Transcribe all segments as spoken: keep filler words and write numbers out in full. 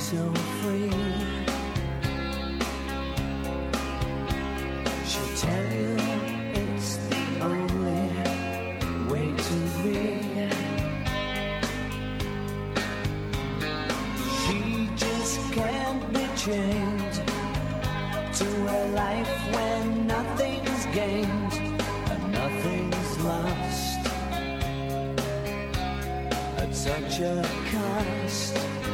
so free. She'll tell you it's the only way to be. She just can't be chained to a life when nothing's gained and nothing's lost at such a cost.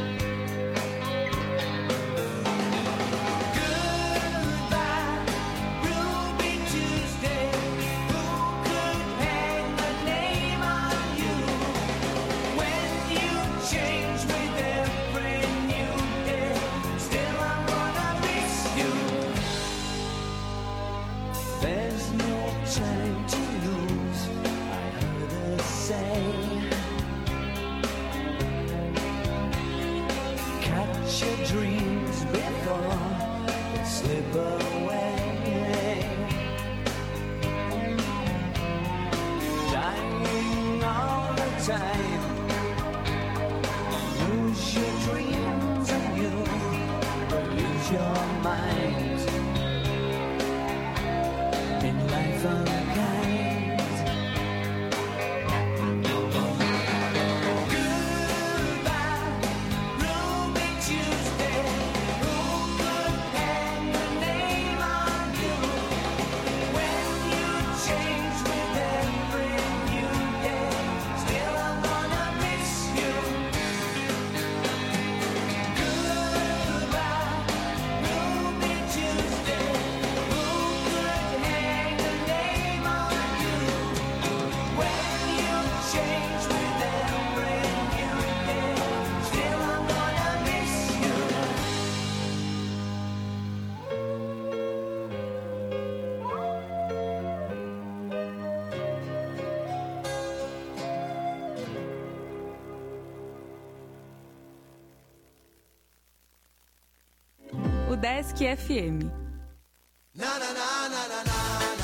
Desk F M. Na na na na na na.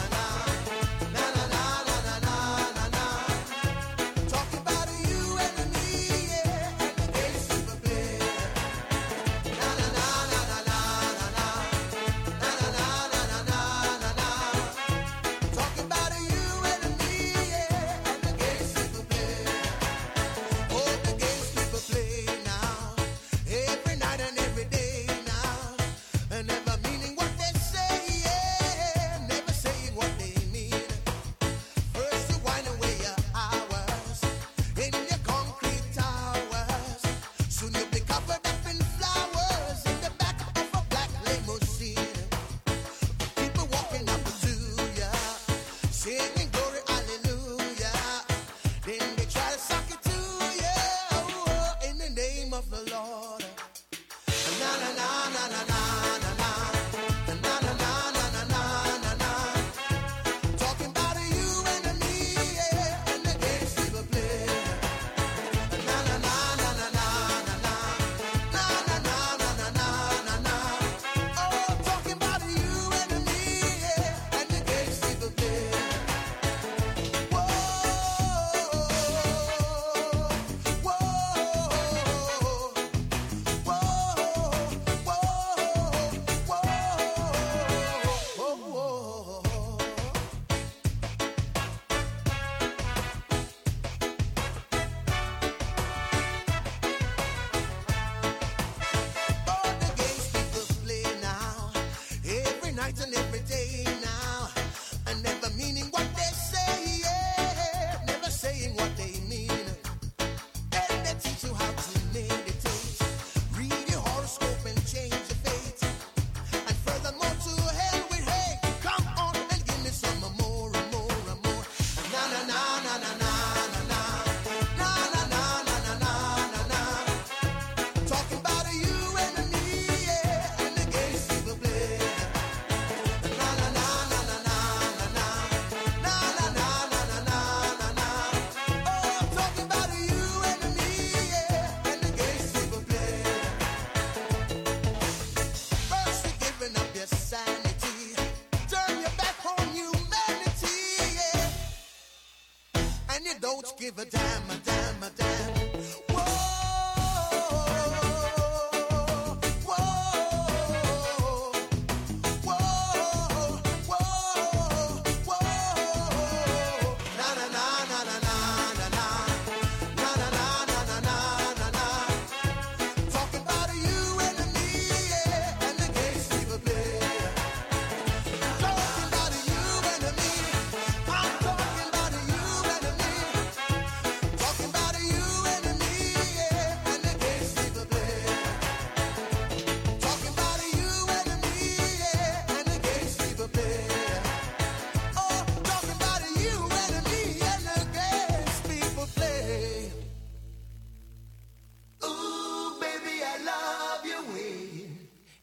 Give a damn, a damn, a damn. Whoa.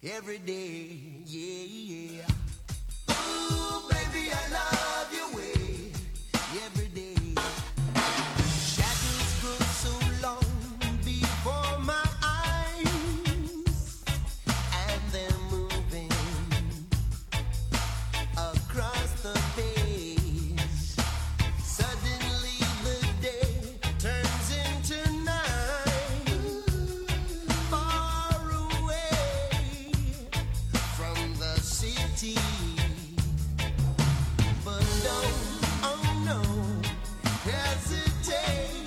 every day, yeah, yeah. Ooh, baby, I love your way every day. Shadows grow so long before my eyes, and they're moving across the page. Suddenly the day turns into night, far away from the city. But don't, oh no, hesitate,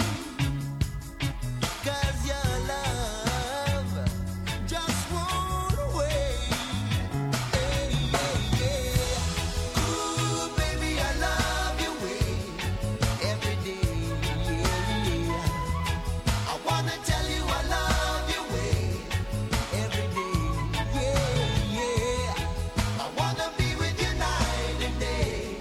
'cause your love just won't wait. Hey, yeah, yeah. Ooh, baby, I love your way every day, yeah, yeah. I wanna tell you I love your way every day, yeah, yeah. I wanna be with you night and day.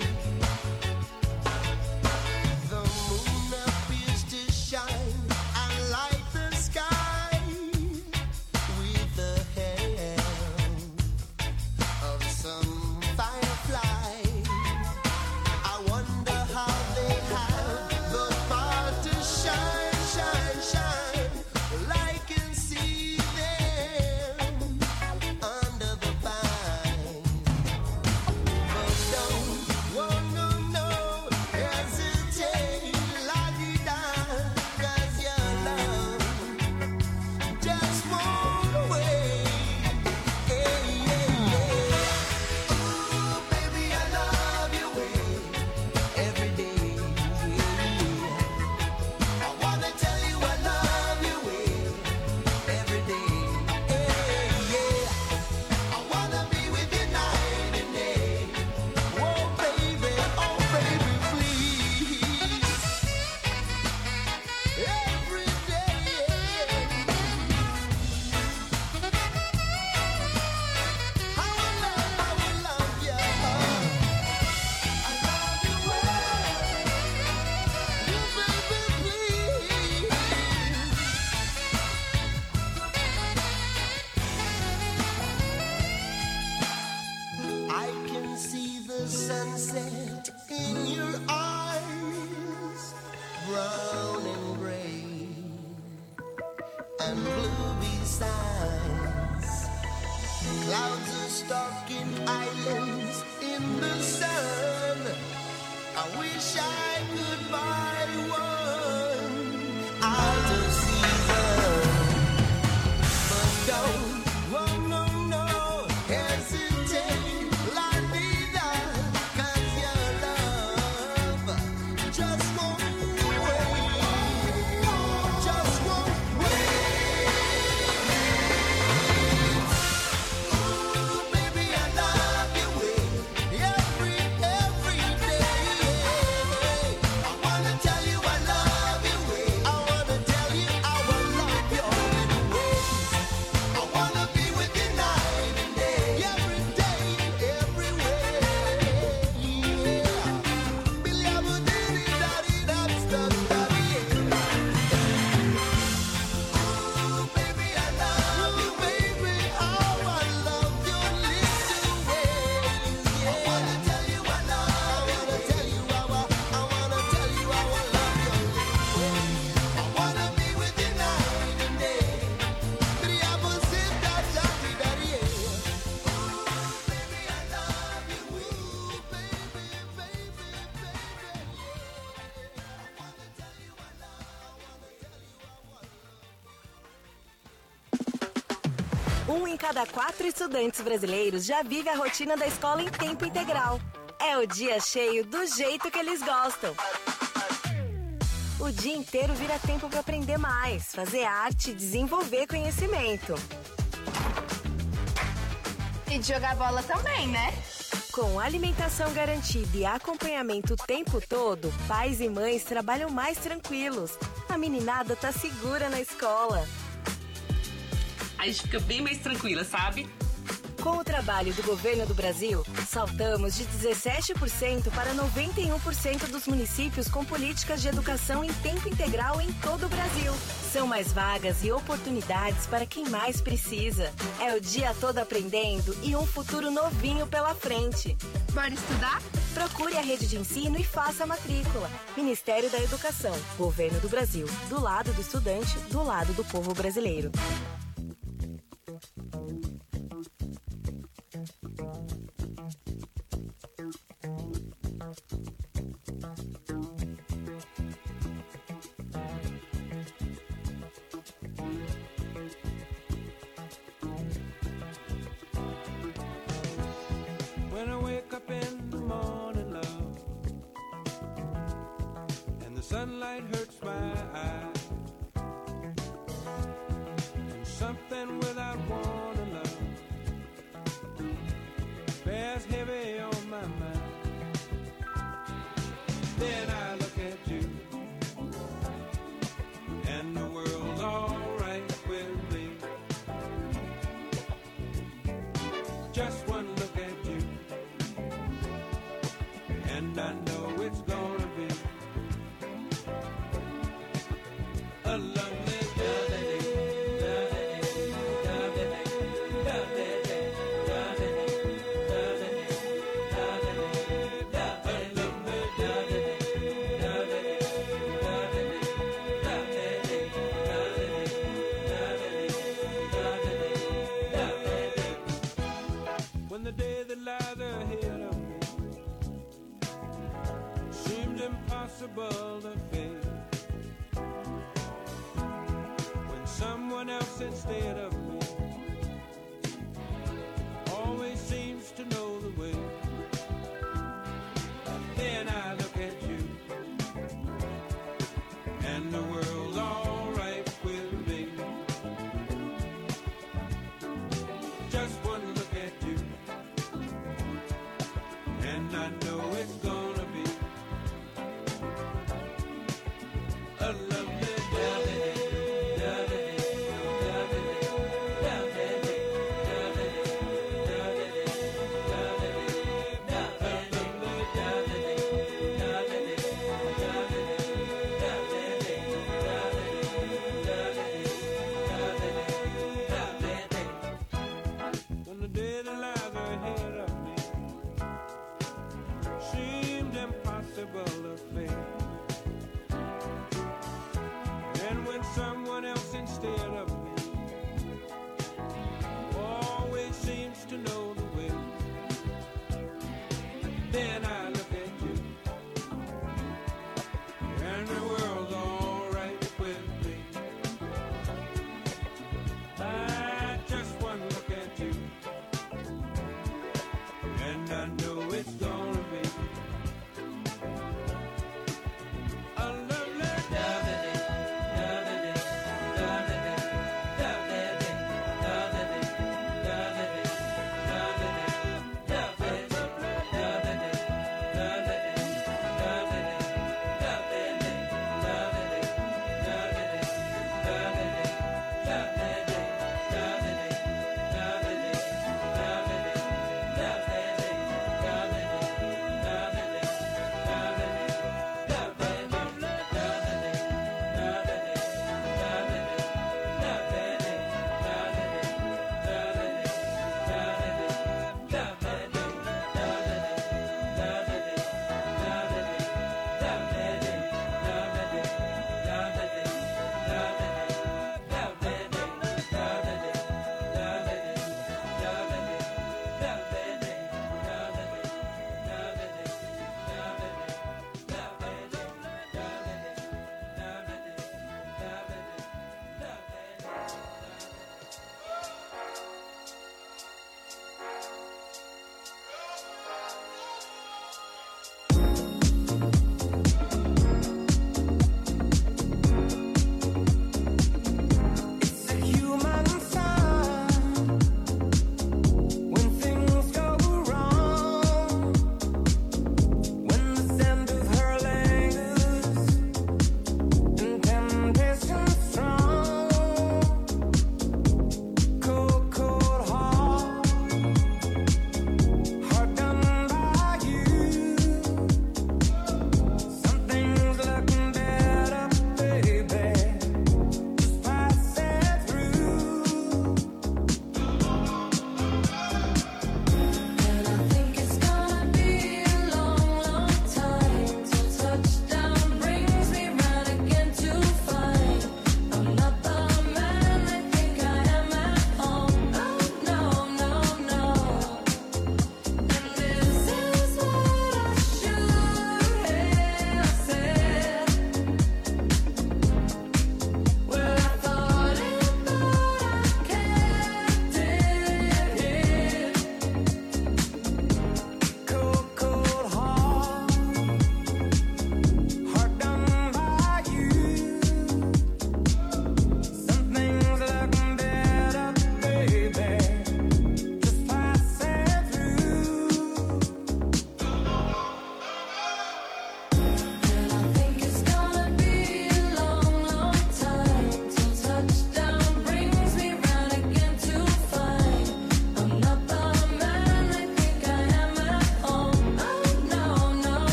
The moon appears to shine and light the sky with the help of some firefly. I wonder how they have the power to shine, shine, shine. Well, I can see them under the pine. But don't, oh no, no, hesitate, la-di-da, 'cause your love just won't wait. Hey, yeah, yeah. Ooh, baby, I love your way every day, yeah. I wanna tell you I love your way every day, yeah, yeah. I wanna be with you night and day. Oh, baby, oh, baby, please. Every day. I will love, I will love you. I love you well. You, baby, please. I can see the sunset in your eyes, brown and gray and blue besides. Clouds are stalking islands in the sun. I wish I could buy one out of season. But don't, oh no, no, hesitate, la-di-da, 'cause your love just won't wait, just won't wait. Ooh, baby, I love your way every, every day. I wanna tell you I love your way. I wanna tell you I will love your way. I wanna be with you night and day, every day, everywhere. Yeah. Billy-abba-diddy-daddy-dabs-dabs-daddy. Ooh, baby, I love you, baby. Oh, I love your little ways. Yeah. I wanna tell you I love you. I wanna tell you I wa- I wanna tell you I will love your little ways. I wanna be with you night and day. Billy-abba-diddy-daddy-daddy. Ooh, baby, I love you. Ooh, baby, baby, baby. I wanna tell you I love. I wanna tell you I want. Um em cada quatro estudantes brasileiros já vive a rotina da escola em tempo integral. É o dia cheio do jeito que eles gostam. O dia inteiro vira tempo para aprender mais, fazer arte e desenvolver conhecimento. E de jogar bola também, né? Com alimentação garantida e acompanhamento o tempo todo, pais e mães trabalham mais tranquilos. A meninada tá segura na escola. A gente fica bem mais tranquila, sabe? Com o trabalho do governo do Brasil, saltamos de dezessete por cento para noventa e um por cento dos municípios com políticas de educação em tempo integral em todo o Brasil. São mais vagas e oportunidades para quem mais precisa. É o dia todo aprendendo e um futuro novinho pela frente. Bora estudar? Procure a rede de ensino e faça a matrícula. Ministério da Educação, Governo do Brasil. Do lado do estudante, do lado do povo brasileiro. When I wake up in the morning, love, and the sunlight hurts my eyes, and something without warning, love, bears heavy on my mind. Then I look at you, and the world's alright with me. Just one look at you, and I know it's gonna be a lovely day. When the day that lies ahead of me seems impossible to face, when someone else instead of me always seems to know the way, then I look at you, and the world's alright with me. Just one look at you, and I know it's gonna be a lovely day.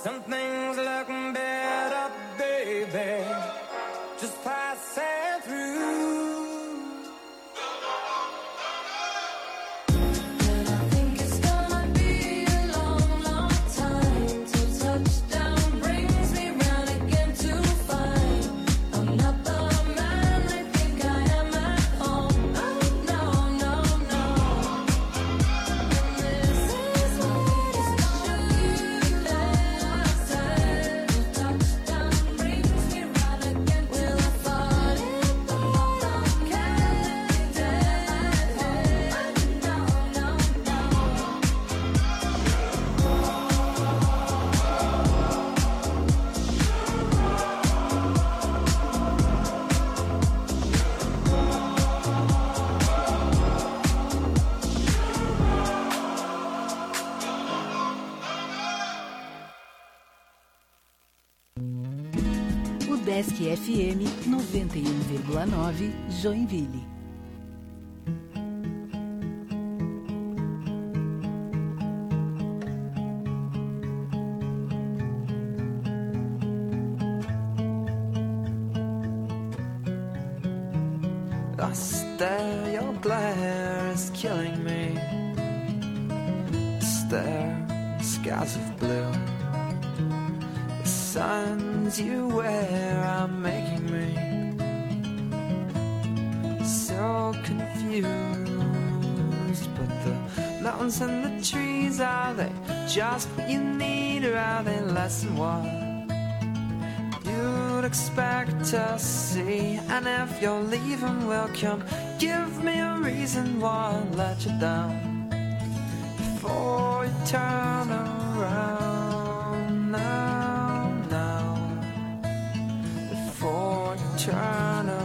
Some things look better, baby, just passing through. And I think it's gonna be a long, long time till touchdown brings me round again to find I'm not the man I think I am at home. Oh, no, no, no. And this is what is true that I said. Till touchdown brings me round again to Will I fall in the water? Can't be dead. Oh, no, no, no. O Desk F M noventa e um vírgula nove Joinville. I stare, your glare is killing me. Stare, skies of blue. The signs you wear are making me so confused. But the mountains and the trees, are they just what you need, or are they less than what you'd expect to see? And if you're leaving, welcome, give me a reason why I'd let you down before you turn around. Now, now, before you turn around.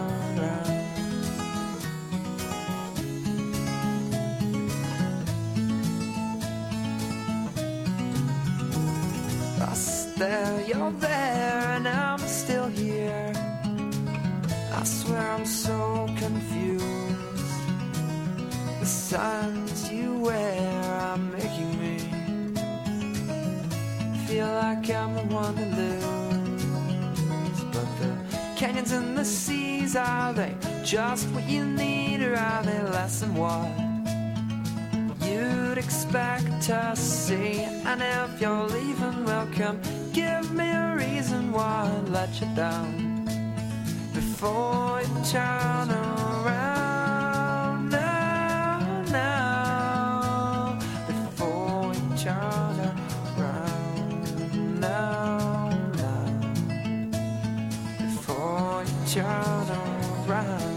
I stare, you're there, and I'm still here. I swear I'm so confused. The signs you wear are making me feel like I'm the one to lose. But the canyons and the seas, are they just what you need, or are they less than what you'd expect to see? And if you're leaving, welcome, give me a reason why I'd let you down before you turn around. Now, now, before you turn around. Now, now, before you turn around.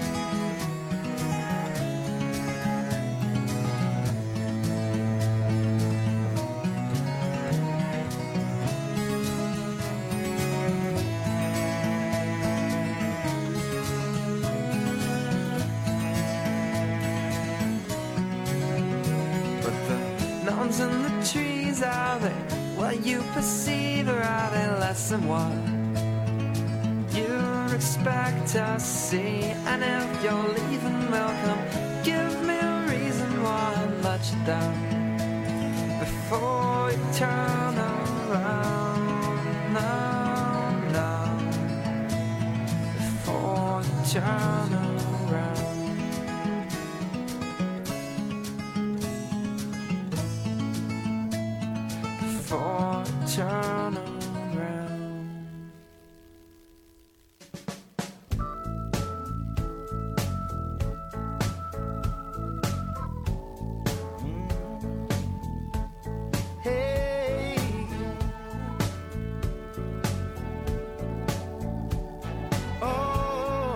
Mountains and the trees, are they what you perceive, or are they less than what you'd expect to see? And if you're leaving, welcome, give me a reason why I'd let you down before you turn around. Now, now, before you turn around. Before you turn around. Hey, oh,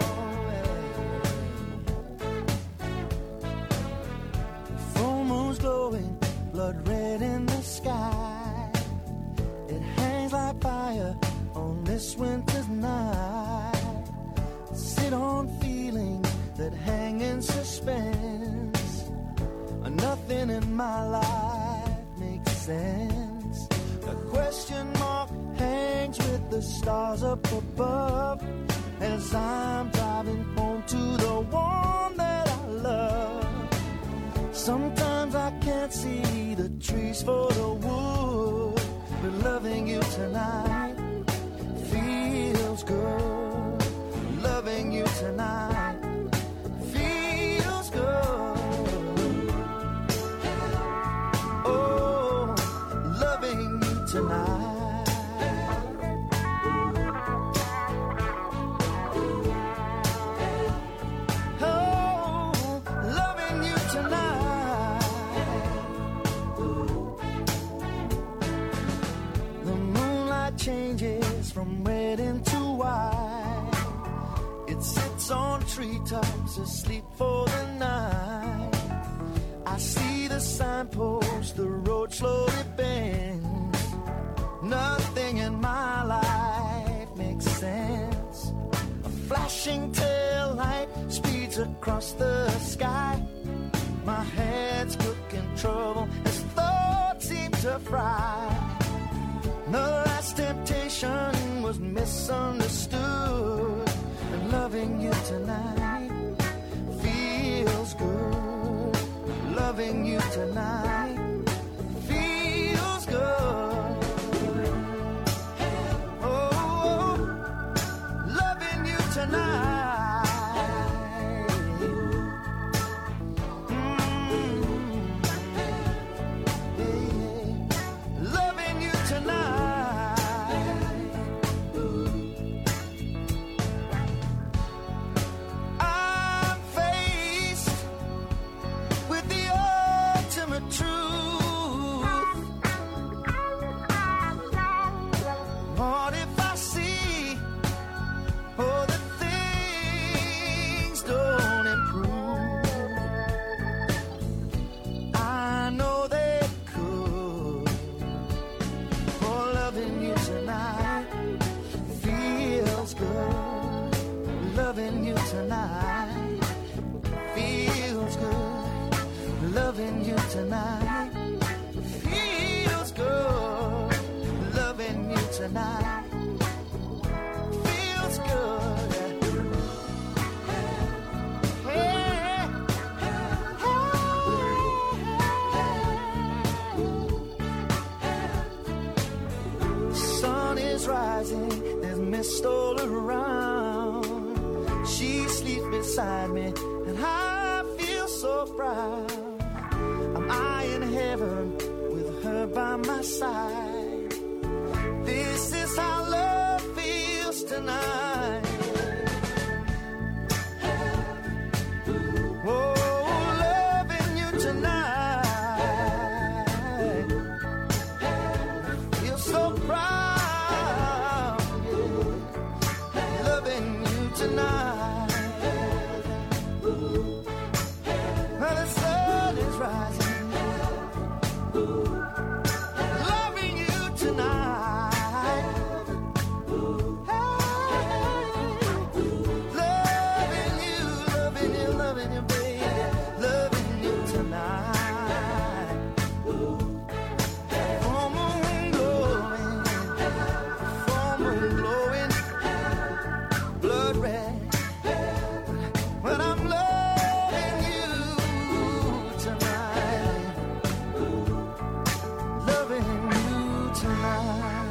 full moon's glowing, blood red in the sky. It hangs like fire on this winter's night. Sit on feelings that hang in suspense. Nothing in my life makes sense. A question mark hangs with the stars up above as I'm driving home to the one that I love. Sometimes I can't see the trees for the wood. but loving you tonight feels good. Loving you tonight feels good. Oh, loving you tonight. Oh, loving you tonight. The moonlight changes from red into white. It sits on treetops asleep for the night. I see the signpost, the road slowly bends. Nothing in my life makes sense. A flashing tail light speeds across the sky. My head's cooking trouble as thoughts seem to fry. The last temptation was misunderstood. And loving you tonight feels good. Loving you tonight feels good. Oh, loving you tonight. Mm, yeah. Loving you tonight. I'm faced with the ultimate truth. What if I see, oh, that things don't improve? I know they could. For loving you tonight feels good. Loving you tonight feels good. Loving you tonight feels good. Loving you tonight feels good. Sun is rising, there's mist all around. She sleeps beside me, and I feel so proud. Am I in heaven with her by my side? This is how love feels tonight. Oh, loving you tonight. Feel so proud. Loving you tonight. Well, the sun is rising. Loving you tonight. Loving you, loving you, loving you, baby. Loving you tonight. Full moon glowing, full moon glowing, blood red. When I'm loving you tonight, loving you tonight.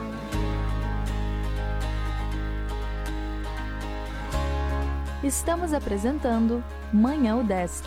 Estamos apresentando Manhã Udesc.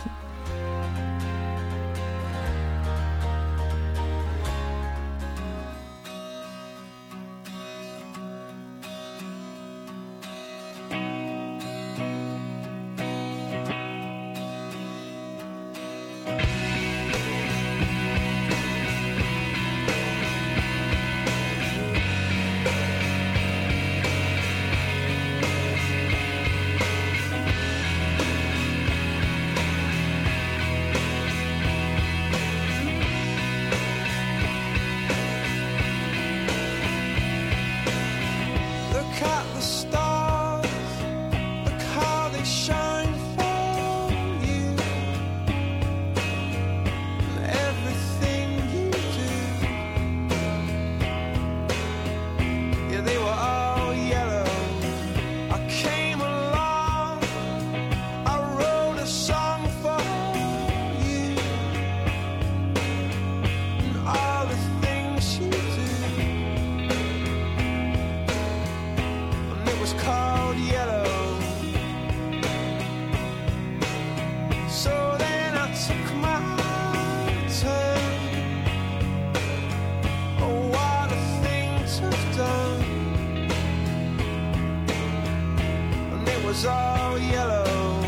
was all yellow.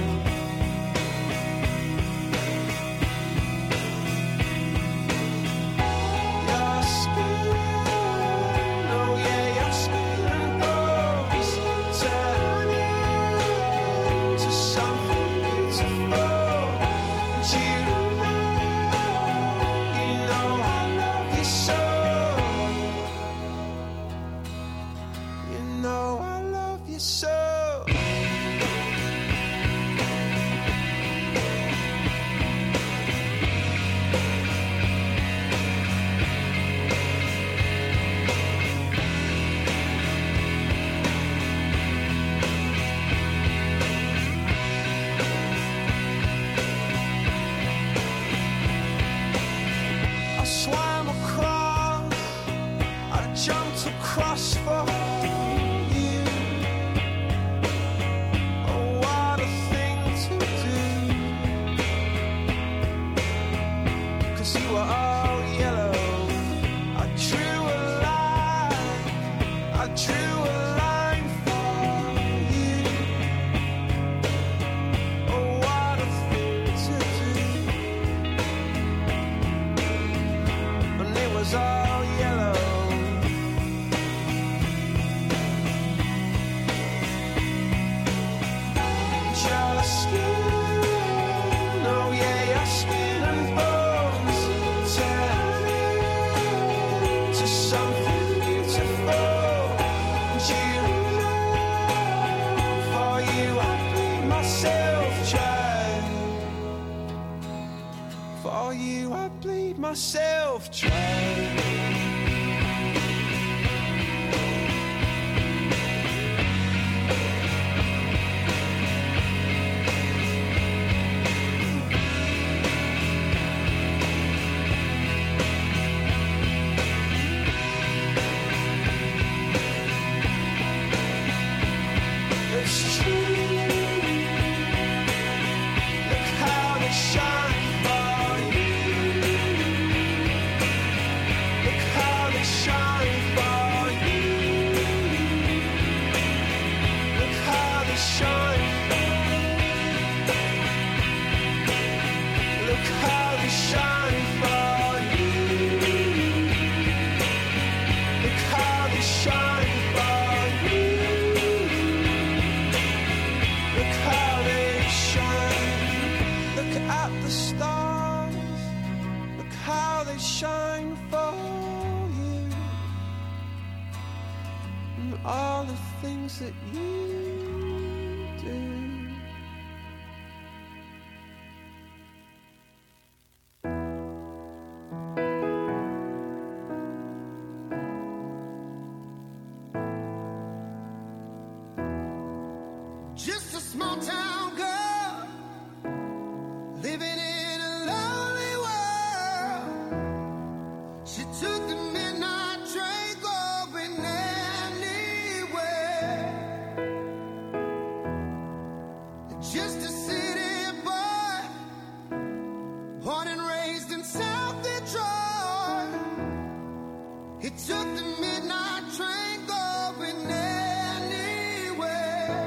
Your skin, oh yeah, your skin and bones turn into something beautiful. And you know, you know I love you so. You know I love you so. I swam across, I jumped across for you. Oh, what a thing to do. 'Cause you were all yellow. I drew a line, I drew a line for you. Oh, what a thing to do. And it was all yellow. Your skin, oh yeah, your skin and bones turn into something beautiful. And you know, for you I bleed myself dry. For you I bleed myself dry. It's true. Look how they shine for you. Look how they shine for you. Look how they shine. Look how they shine for you. Look how they shine for you. Look how they shine. Look at the stars. Look how they shine for you. And all the things that you do. Just a small town girl living in a lonely world. She took the midnight train going anywhere. Just a city boy, born and raised in South Detroit. He took the midnight train going anywhere.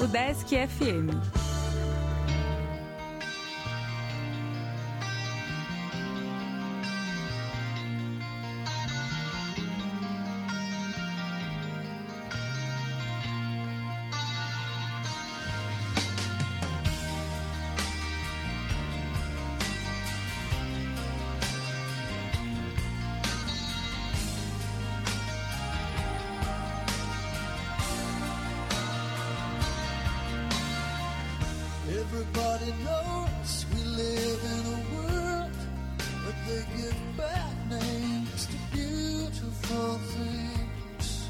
O Desk F M. Everybody knows we live in a world, but they give bad names to beautiful things.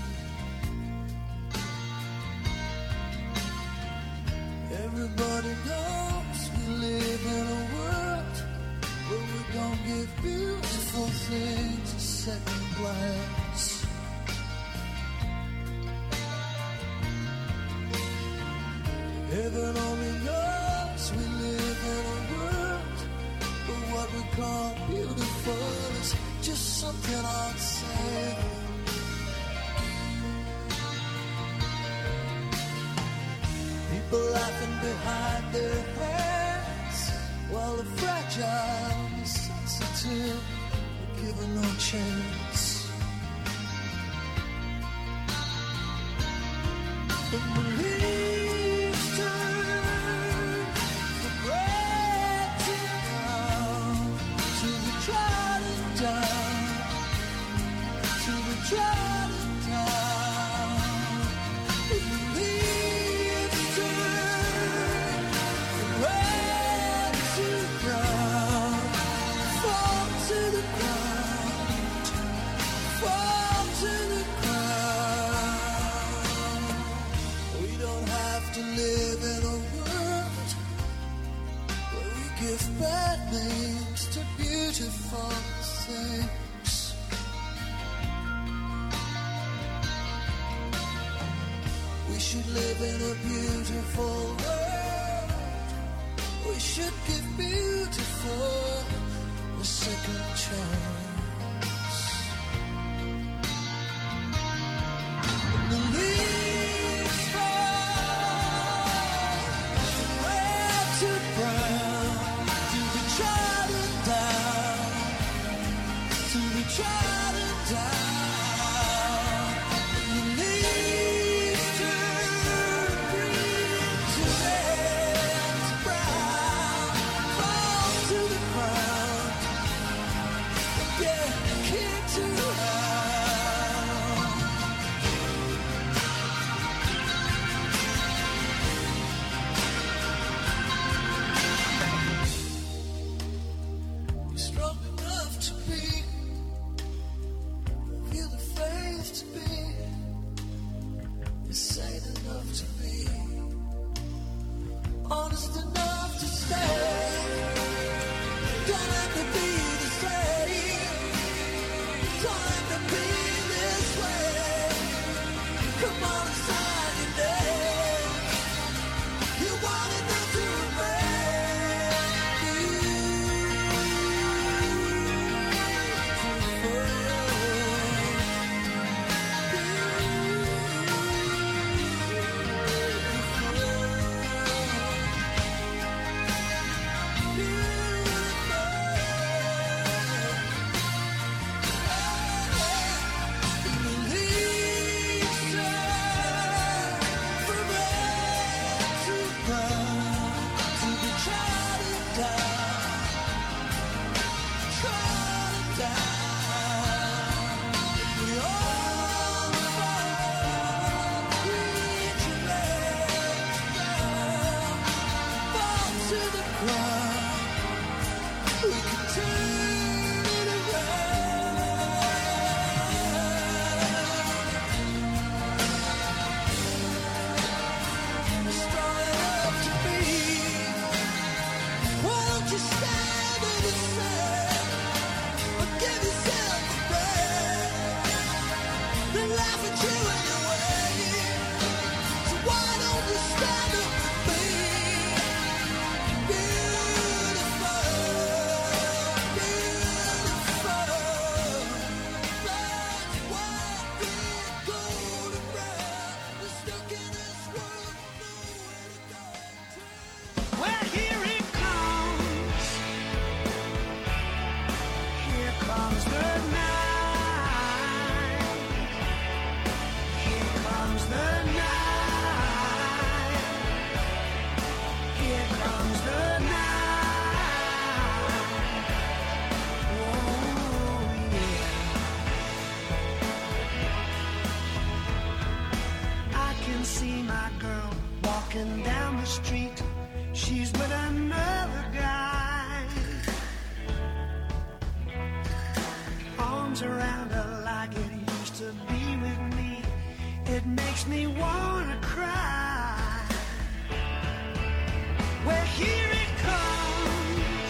Everybody knows we live in a world where we don't give beautiful things a second glance. Heaven only knows we live in a world where what we call beautiful is just something I'd say. People laughing behind their hands while the fragile and the sensitive are given no chance. And believe bad names to beautiful things. We should live in a beautiful world. We should give beautiful a second chance. When the leaves fall from red to brown, trodden down, and the leaves turn green to red to brown, fall to the ground, yeah, kicked around. You're strong enough to be, feel the faith to be, you're sane enough to be, honest enough to stay. Don't have to be the same, don't have to be this way. Come on and sign your name. You want enough to walking down the street. She's with another guy. Arms around her like it used to be with me. It makes me wanna cry. Well, here it comes.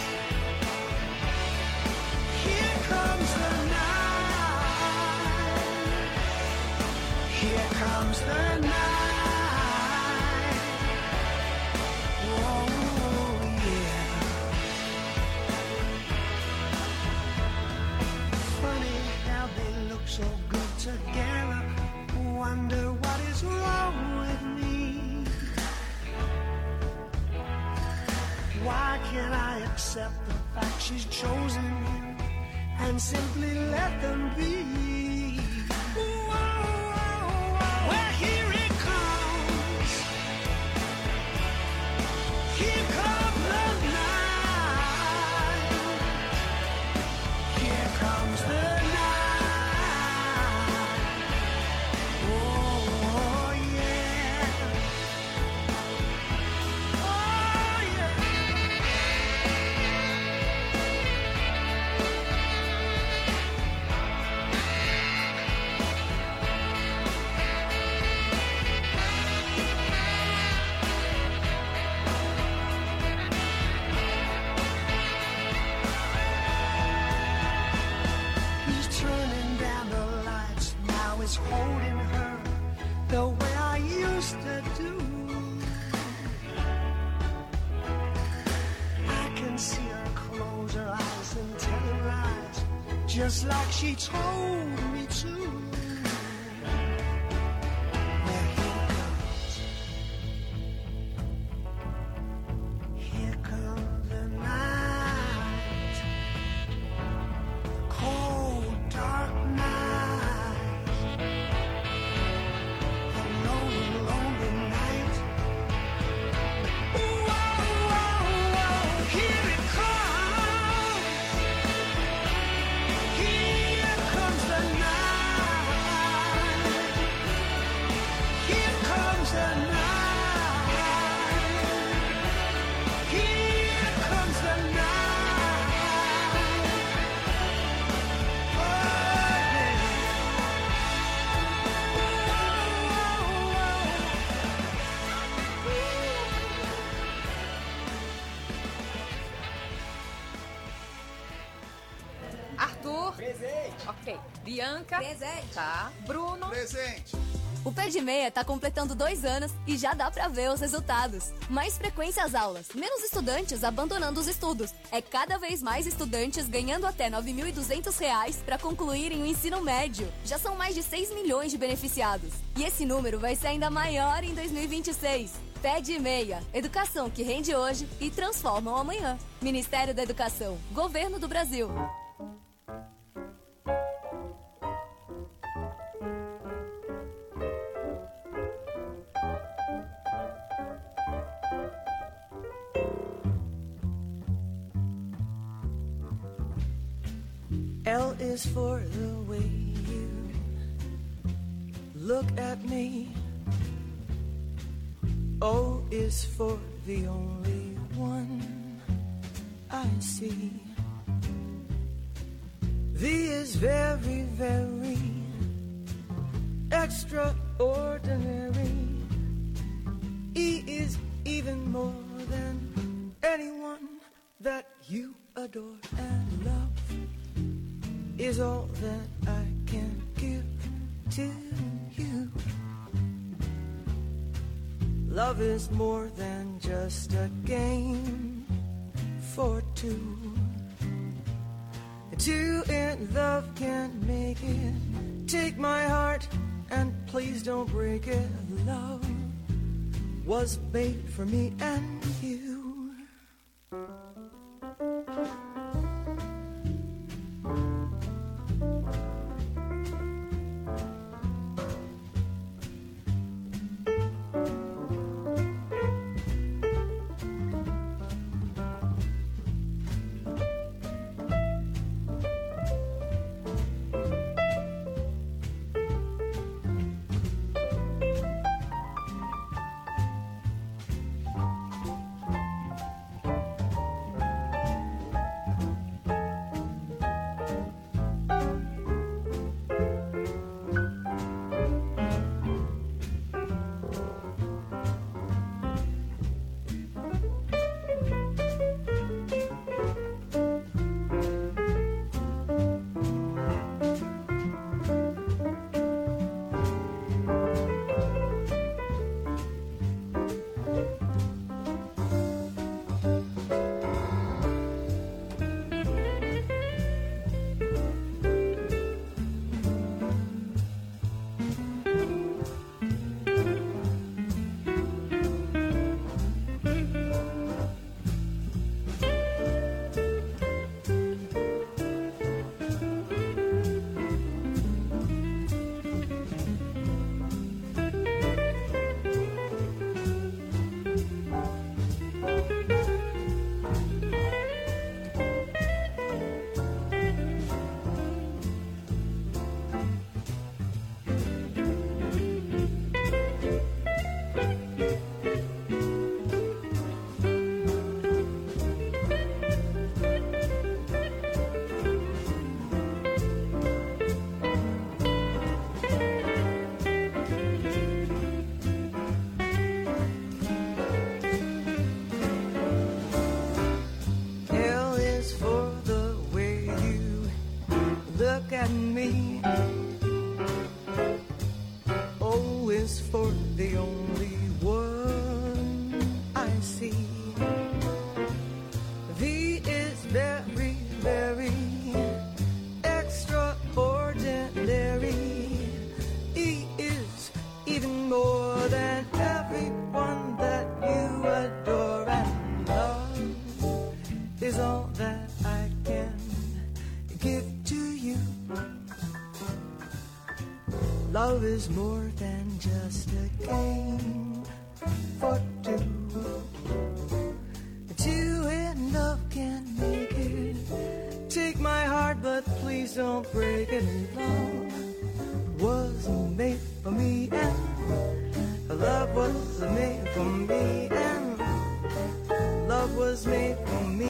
Here comes the night. Here comes the night. Oh, yeah. Funny how they look so good together. Wonder what is wrong with me. Why can't I accept the fact she's chosen him and simply let them be? Whoa, whoa, whoa. Well, here it comes. Here comes the night. Here comes the night. Oh, yeah. Oh, yeah. He's turning down the lights, now he's holding her the way I used to do. I can see her close her eyes and tell her lies, just like she told me to. Well, here comes, here comes the night. Cold, dark night. A lonely, lonely night. Whoa, whoa, whoa. Here it comes. Here comes the night. Here comes the night. Here comes the night. Oh, yeah. Arthur. Presente. Ok. Bianca. Presente. Tá. Bruno. Presente. O Pé de Meia tá completando dois anos e já dá pra ver os resultados. Mais frequência às aulas, menos estudantes abandonando os estudos. É cada vez mais estudantes ganhando até nove mil e duzentos reais pra concluírem o ensino médio. Já são mais de seis milhões de beneficiados. E esse número vai ser ainda maior em dois mil e vinte e seis. Pé de Meia, educação que rende hoje e transforma o amanhã. Ministério da Educação, Governo do Brasil. L is for the way you look at me. O is for the only one I see. V is very, very extraordinary. E is even more than anyone that you adore, and love is all that I can give to you. Love is more than just a game for two. Two in love can't make it. Take my heart and please don't break it. Love was made for me and you. is more than just a game for two. Two in love can make it. Take my heart, but please don't break it. Love wasn't made for me, and love was made for me, and love was made for me.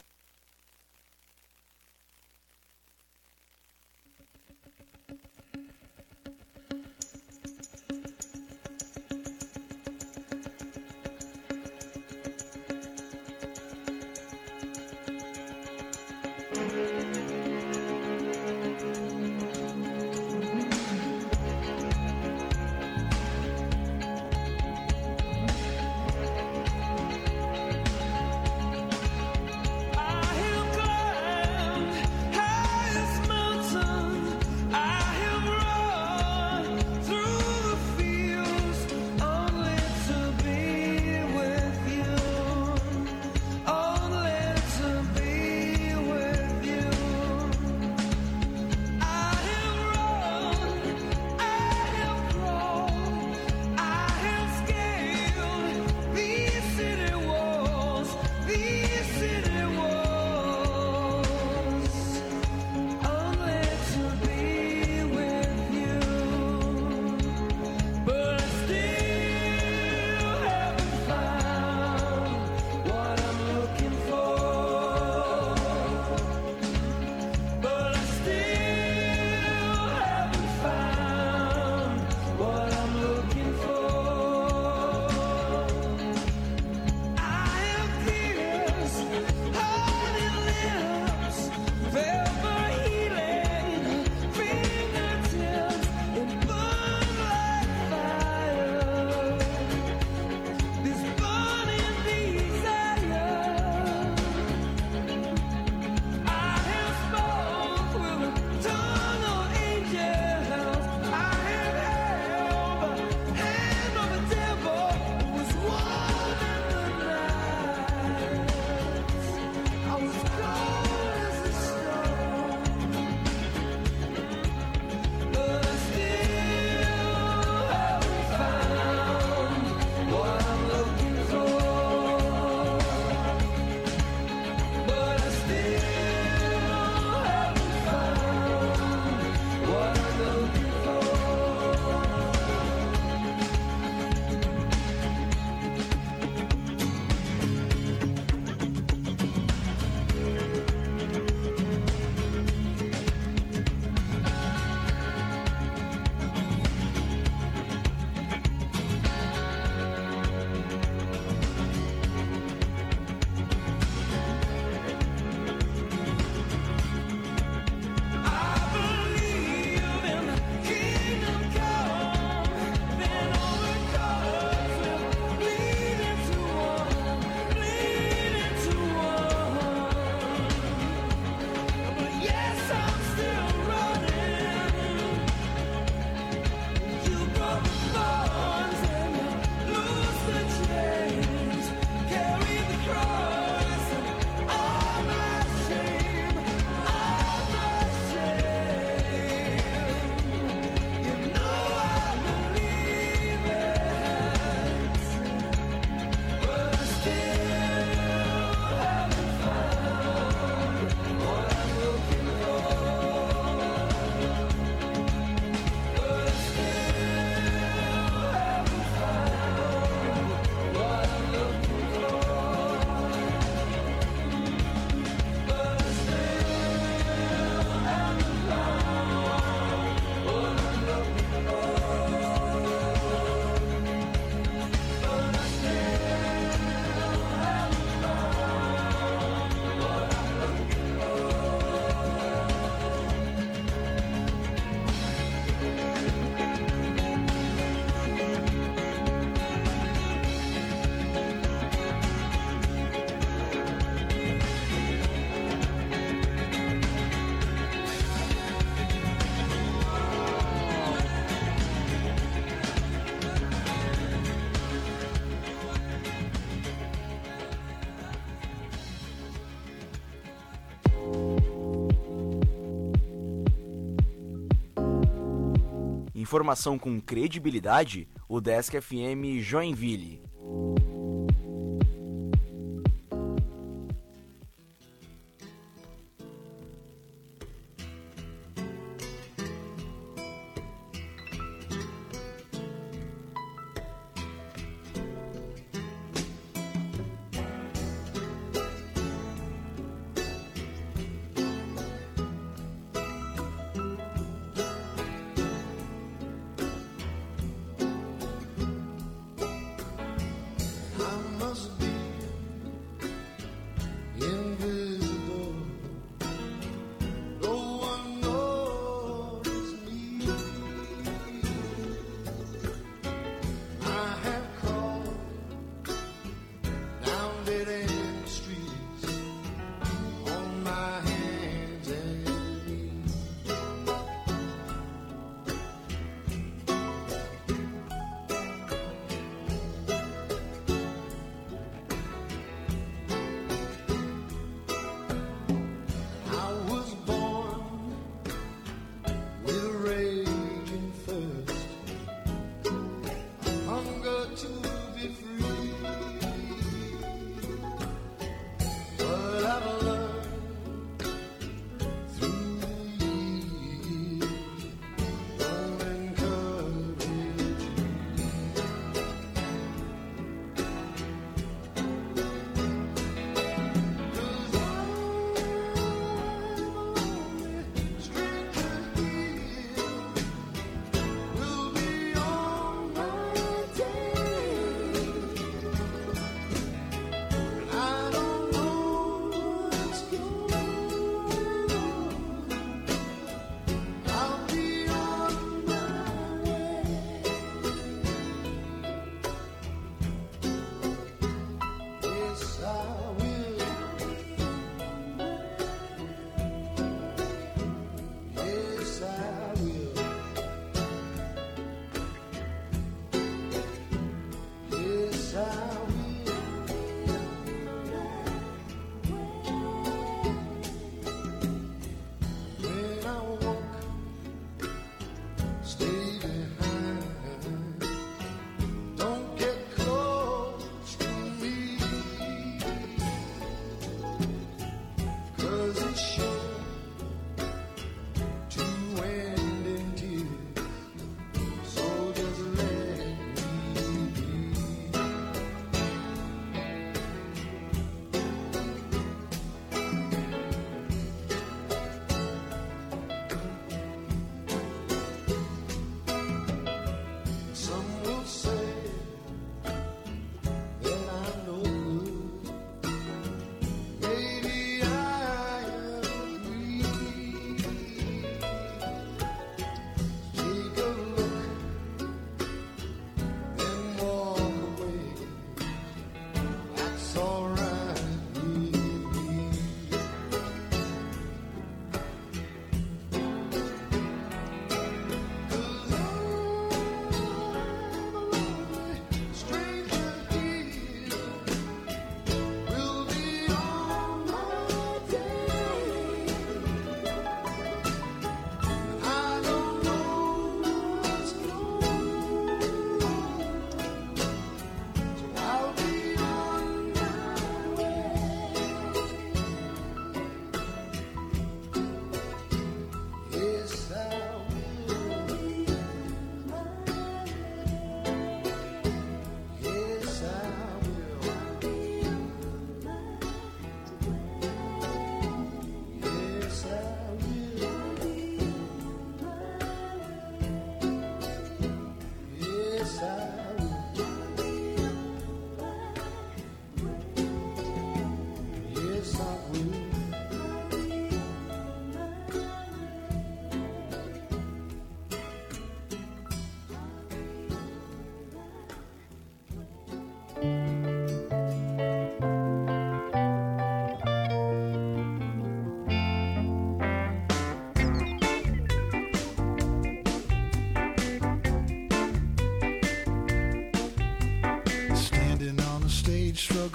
Informação com credibilidade, o Desk F M Joinville.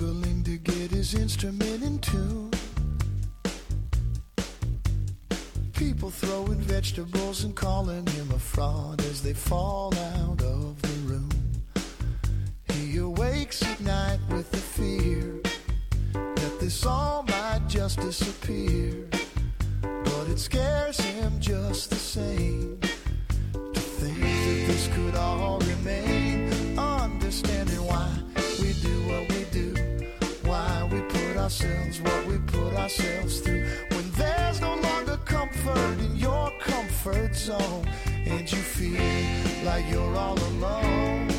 his instrument in tune. People throwing vegetables and calling him a fraud as they fall out of the room. He awakes at night with the fear that this all might just disappear. But it scares him just the same to think that this could all remain. Understanding why we do what we do, why we put ourselves, what we put ourselves through. When there's no longer comfort in your comfort zone, and you feel like you're all alone.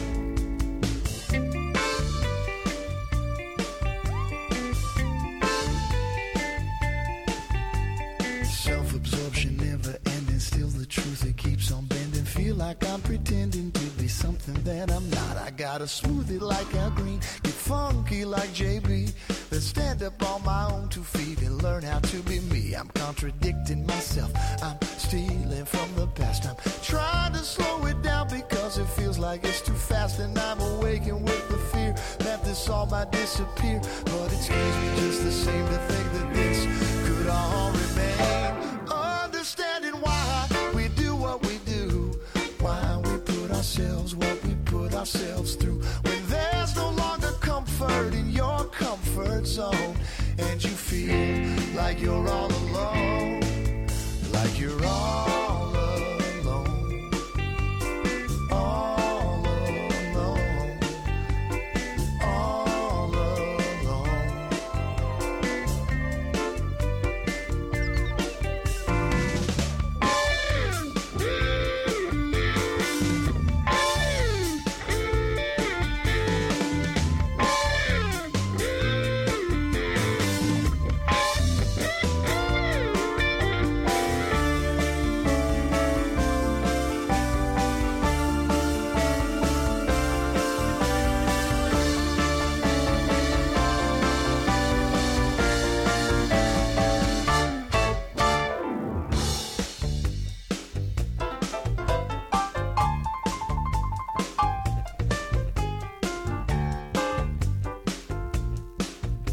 Self-absorption never ending, still the truth it keeps on bending. Feel like I'm pretending to be something that I'm not. I gotta smooth it like Al Green, get funky like J B, then stand up on my own two feet and learn how to be me. I'm contradicting myself, I'm stealing from the past. I'm trying to slow it down because it feels like it's too fast, and I'm awakened with the fear that this all might disappear. But it scares me just the same to think that this could all remain. Understanding why we do what we do, why we put ourselves, what we put ourselves through. When there's no longer comfort in your comfort zone, and you feel like you're all